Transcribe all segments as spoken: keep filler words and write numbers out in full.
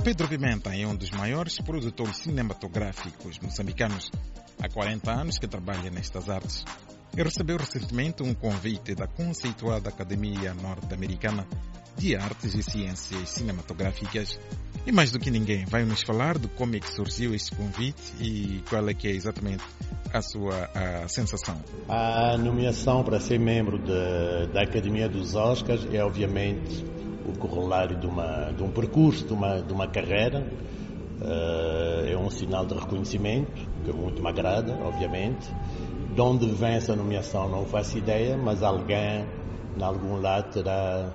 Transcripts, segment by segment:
Pedro Pimenta é um dos maiores produtores cinematográficos moçambicanos. Há quarenta anos que trabalha nestas artes. E recebeu recentemente um convite da conceituada Academia Norte-Americana de Artes e Ciências Cinematográficas. E mais do que ninguém, vai nos falar de como é que surgiu este convite e qual é que é exatamente a sua a sensação. A nomeação para ser membro de, da Academia dos Oscars é obviamente o corolário de, uma, de um percurso, de uma, de uma carreira. Uh, é um sinal de reconhecimento que muito me agrada, obviamente. De onde vem essa nomeação não faço ideia, mas alguém, em algum lado, terá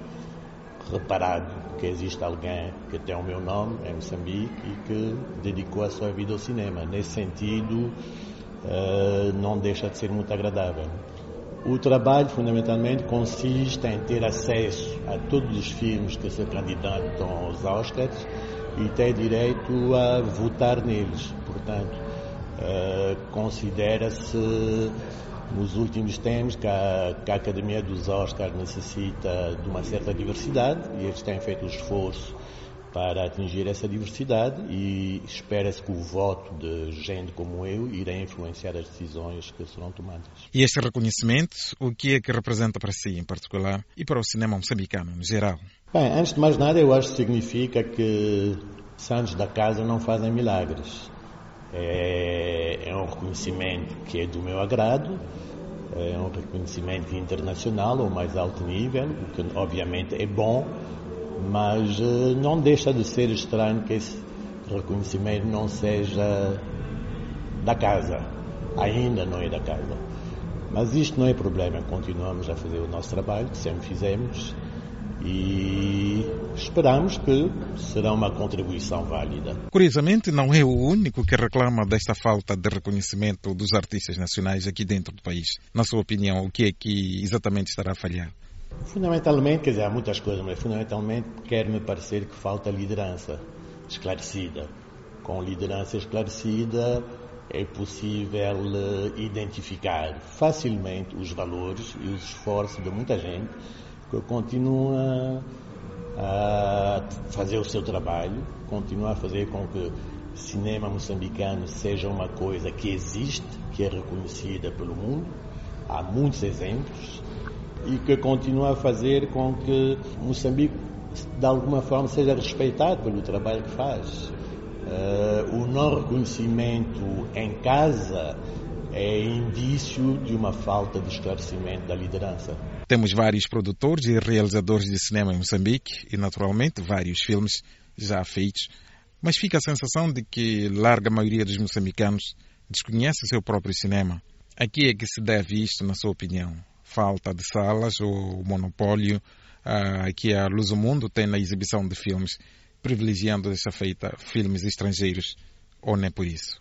reparado que existe alguém que tem o meu nome em Moçambique e que dedicou a sua vida ao cinema. Nesse sentido, uh, não deixa de ser muito agradável. O trabalho, fundamentalmente, consiste em ter acesso a todos os filmes que se candidatam aos Oscars e ter direito a votar neles. Portanto, uh, considera-se, nos últimos tempos, que a, que a Academia dos Oscars necessita de uma certa diversidade e eles têm feito o esforço para atingir essa diversidade e espera-se que o voto de gente como eu irá influenciar as decisões que serão tomadas. E este reconhecimento, o que é que representa para si em particular e para o cinema moçambicano no geral? Bem, antes de mais nada, eu acho que significa que santos da casa não fazem milagres. É, é um reconhecimento que é do meu agrado, é um reconhecimento internacional ao mais alto nível, o que obviamente é bom, mas uh, não deixa de ser estranho que esse reconhecimento não seja da casa. Ainda não é da casa. Mas isto não é problema, continuamos a fazer o nosso trabalho, que sempre fizemos, e esperamos que será uma contribuição válida. Curiosamente, não é o único que reclama desta falta de reconhecimento dos artistas nacionais aqui dentro do país. Na sua opinião, o que é que exatamente estará a falhar? Fundamentalmente, quer dizer, há muitas coisas, mas fundamentalmente quer-me parecer que falta liderança esclarecida. Com liderança esclarecida é possível identificar facilmente os valores e os esforços de muita gente que continua a fazer o seu trabalho, continua a fazer com que o cinema moçambicano seja uma coisa que existe, que é reconhecida pelo mundo. Há muitos exemplos. E que continua a fazer com que Moçambique, de alguma forma, seja respeitado pelo trabalho que faz. Uh, o não reconhecimento em casa é indício de uma falta de esclarecimento da liderança. Temos vários produtores e realizadores de cinema em Moçambique e, naturalmente, vários filmes já feitos, mas fica a sensação de que a larga maioria dos moçambicanos desconhece o seu próprio cinema. A que é que se deve isto, na sua opinião? Falta de salas ou monopólio uh, que a Lusomundo tem na exibição de filmes, privilegiando dessa feita filmes estrangeiros, ou nem por isso?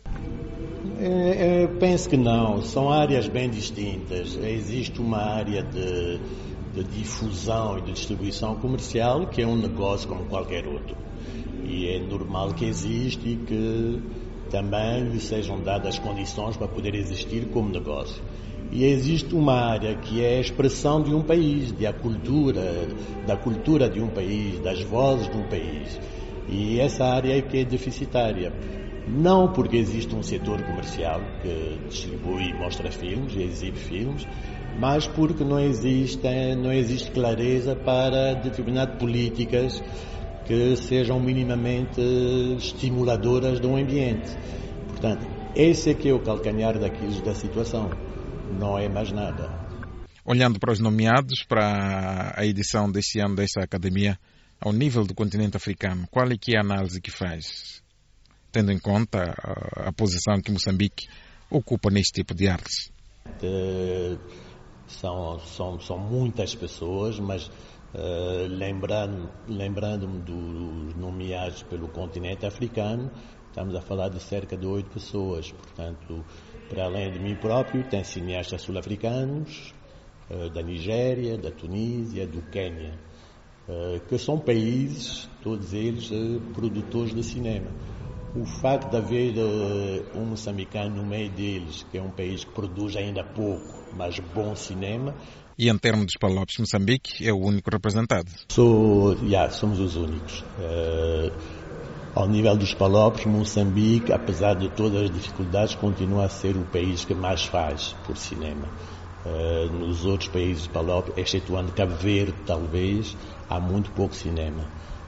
Eu penso que não, são áreas bem distintas. Existe uma área de, de difusão e de distribuição comercial que é um negócio como qualquer outro e é normal que existe e que também lhe sejam dadas condições para poder existir como negócio. E existe uma área que é a expressão de um país, de a cultura, da cultura de um país, das vozes de um país. E essa área é que é deficitária. Não porque existe um setor comercial que distribui e mostra filmes e exibe filmes, mas porque não existe, não existe clareza para determinadas políticas que sejam minimamente estimuladoras de um ambiente. Portanto, esse é que é o calcanhar daquilo da situação. Não é mais nada. Olhando para os nomeados para a edição deste ano desta Academia, ao nível do continente africano, qual é que é a análise que faz, tendo em conta a, a posição que Moçambique ocupa neste tipo de artes? De, são, são, são muitas pessoas, mas uh, lembrando, lembrando-me dos nomeados pelo continente africano, estamos a falar de cerca de oito pessoas, portanto, para além de mim próprio, tem cineastas sul-africanos, da Nigéria, da Tunísia, do Quênia, que são países, todos eles, produtores de cinema. O facto de haver uh, um moçambicano no meio deles, que é um país que produz ainda pouco, mas bom cinema. E em termos dos Palopes, Moçambique é o único representado? Sou, yeah, somos os únicos. Uh, ao nível dos Palopes, Moçambique, apesar de todas as dificuldades, continua a ser o país que mais faz por cinema. Uh, nos outros países Palopes, excetuando Cabo Verde, talvez, há muito pouco cinema.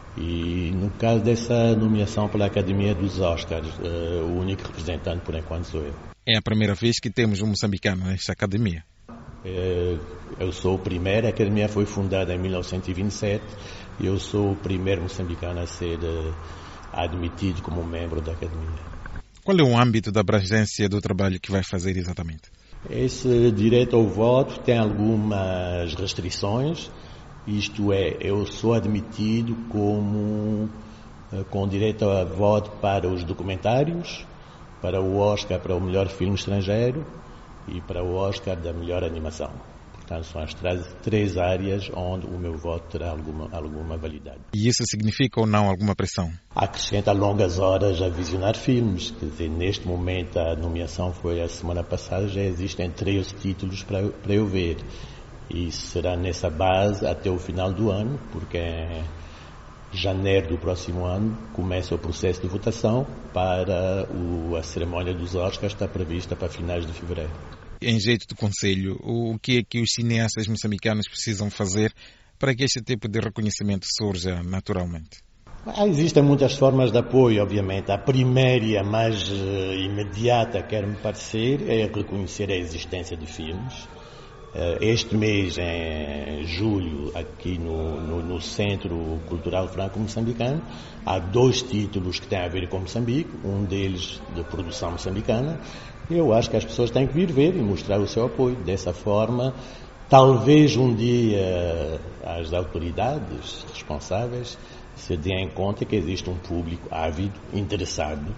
E no caso dessa nomeação pela Academia dos Oscars, uh, o único representante por enquanto sou eu. É a primeira vez que temos um moçambicano nesta academia? Uh, eu sou o primeiro, a academia foi fundada em mil novecentos e vinte e sete e eu sou o primeiro moçambicano a ser uh, admitido como membro da academia. Qual é o âmbito da abrangência do trabalho que vai fazer exatamente? Esse direito ao voto tem algumas restrições. Isto é, eu sou admitido como com direito a voto para os documentários, para o Oscar para o melhor filme estrangeiro e para o Oscar da melhor animação. Portanto, são as três áreas onde o meu voto terá alguma, alguma validade. E isso significa ou não alguma pressão? Acrescenta longas horas a visionar filmes. Quer dizer, neste momento a nomeação foi a semana passada, já existem treze títulos para, para eu ver. E será nessa base até o final do ano, porque em janeiro do próximo ano começa o processo de votação para o, a cerimónia dos Oscars, está prevista para finais de fevereiro. Em jeito de conselho, o que é que os cineastas moçambicanos precisam fazer para que este tipo de reconhecimento surja naturalmente? Existem muitas formas de apoio, obviamente. A primeira e a mais uh, imediata, quer-me parecer, é reconhecer a existência de filmes. Este mês, em julho, aqui no, no, no Centro Cultural Franco-Moçambicano, há dois títulos que têm a ver com Moçambique, um deles de produção moçambicana. Eu acho que as pessoas têm que vir ver e mostrar o seu apoio. Dessa forma, talvez um dia as autoridades responsáveis se deem conta que existe um público ávido, interessado,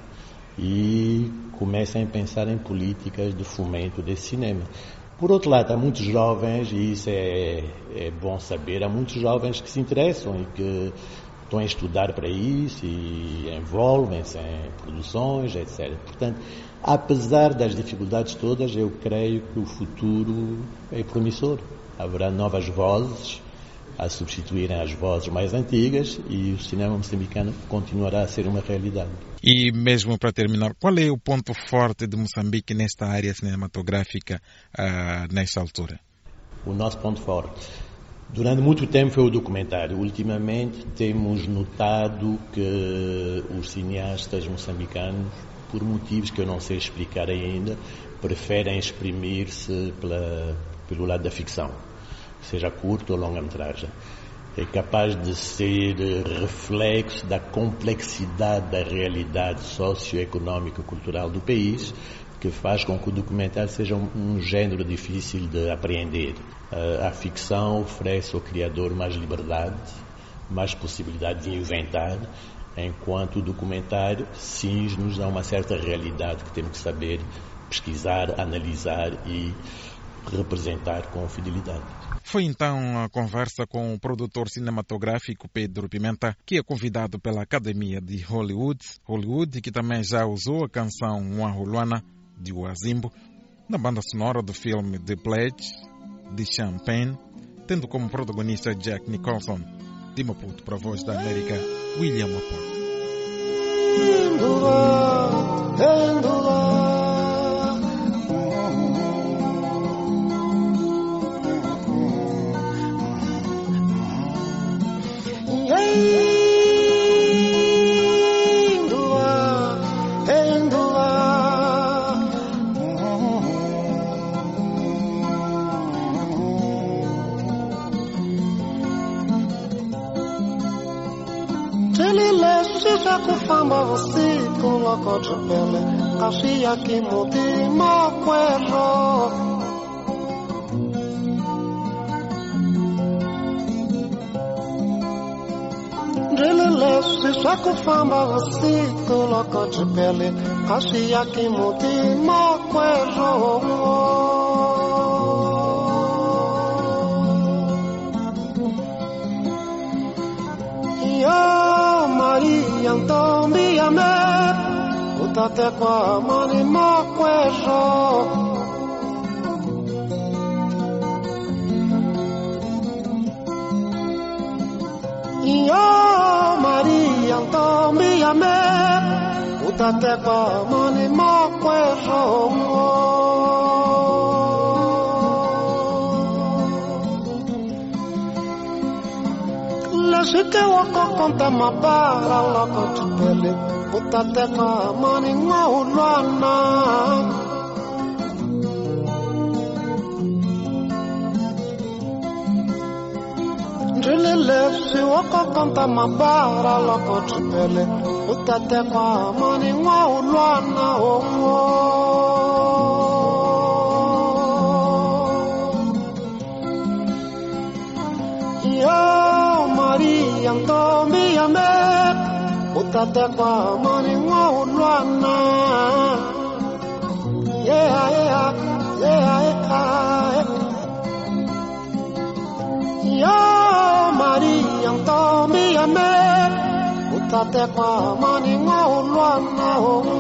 e comecem a pensar em políticas de fomento desse cinema. Por outro lado, há muitos jovens, e isso é, é bom saber, há muitos jovens que se interessam e que estão a estudar para isso e envolvem-se em produções, etcétera. Portanto, apesar das dificuldades todas, eu creio que o futuro é promissor. Haverá novas vozes a substituírem as vozes mais antigas e o cinema moçambicano continuará a ser uma realidade. E mesmo para terminar, qual é o ponto forte de Moçambique nesta área cinematográfica uh, nesta altura? O nosso ponto forte. Durante muito tempo foi o documentário. Ultimamente temos notado que os cineastas moçambicanos, por motivos que eu não sei explicar ainda, preferem exprimir-se pela, pelo lado da ficção, seja curto ou longa-metragem. É capaz de ser reflexo da complexidade da realidade socioeconómica e cultural do país, que faz com que o documentário seja um, um género difícil de apreender. Uh, a ficção oferece ao criador mais liberdade, mais possibilidade de inventar, enquanto o documentário cinge-nos a uma certa realidade que temos que saber pesquisar, analisar e representar com fidelidade. Foi então a conversa com o produtor cinematográfico Pedro Pimenta, que é convidado pela Academia de Hollywood, Hollywood, que também já usou a canção Mwahuluana, de Wazimbo, na banda sonora do filme The Pledge, de Champagne, tendo como protagonista Jack Nicholson. De Maputo para a Voz da América, William Laporte. Kufamba usiku loko chupele kashia kimutima kwero Ndilile sisa kufamba usiku loko chupele kashia kimutima kwero Maria, então me amei utate kwa mani makwejo Iyo Maria ntombi ya me utate kwa mani makwejo Lashike wako konta mabara lako tupele utate kwa mani ngaulwana Njilile si wako konta mabara lako tupele utate kwa mani ngaulwana Yo Maria ntombi ya me utate kwa mani ngaulwana Yeah yeah yeah yeah Yo Maria ntombi ya me utate kwa mani ngaulwana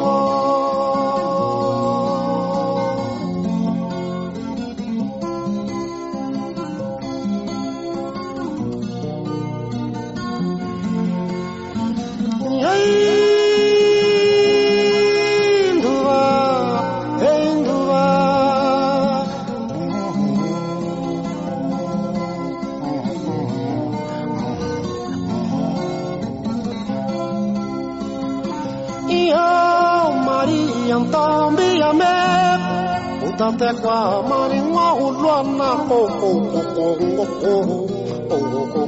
Ntombi ya me utate kwa mani ngaulwana oh oh oh oh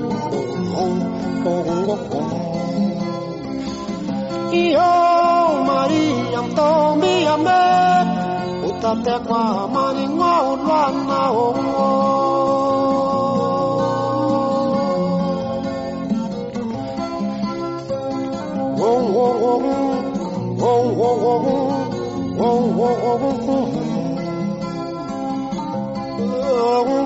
oh oh Iyo Maria ntombi ya me utate kwa mani ngaulwana oh Oh oh oh Oh, oh, oh, oh, oh, oh, oh, oh, oh.